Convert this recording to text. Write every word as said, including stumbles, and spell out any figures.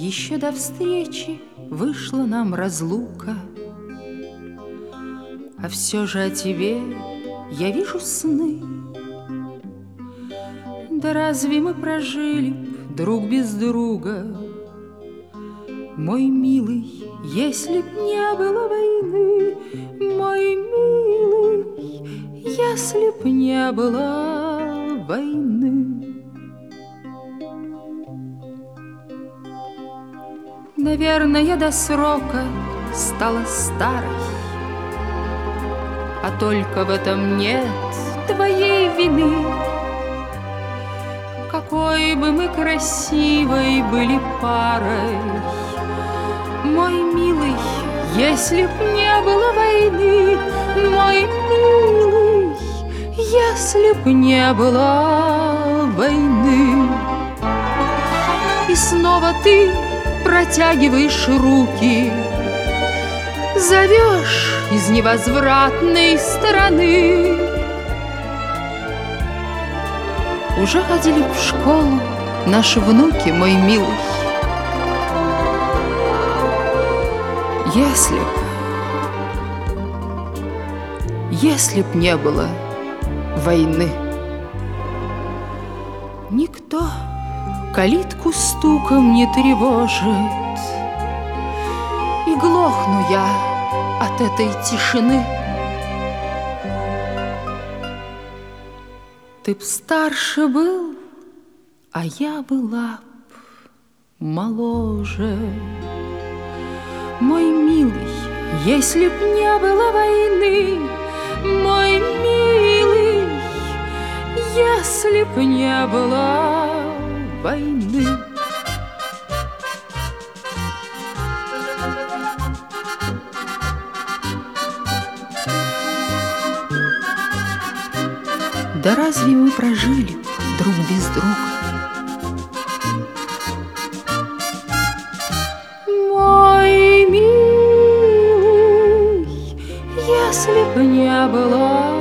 Еще до встречи вышла нам разлука, а все же о тебе я вижу сны. Да разве мы прожили б друг без друга, мой милый, если б не было войны, мой милый, если б не было войны. Наверное, до срока стала старой, а только в этом нет твоей вины. Какой бы мы красивой были парой, мой милый, если б не было войны, мой милый, если б не было войны. И снова ты протягиваешь руки, зовешь из невозвратной страны. Уже ходили в школу наши внуки, мой милый. Если б, если б не было войны, никто калитку стуком не тревожит, и глохну я от этой тишины. Ты б старше был, а я была б моложе, мой милый, если б не было войны, мой милый, если б не было войны. Да разве мы прожили друг без друга, мой милый, если б не было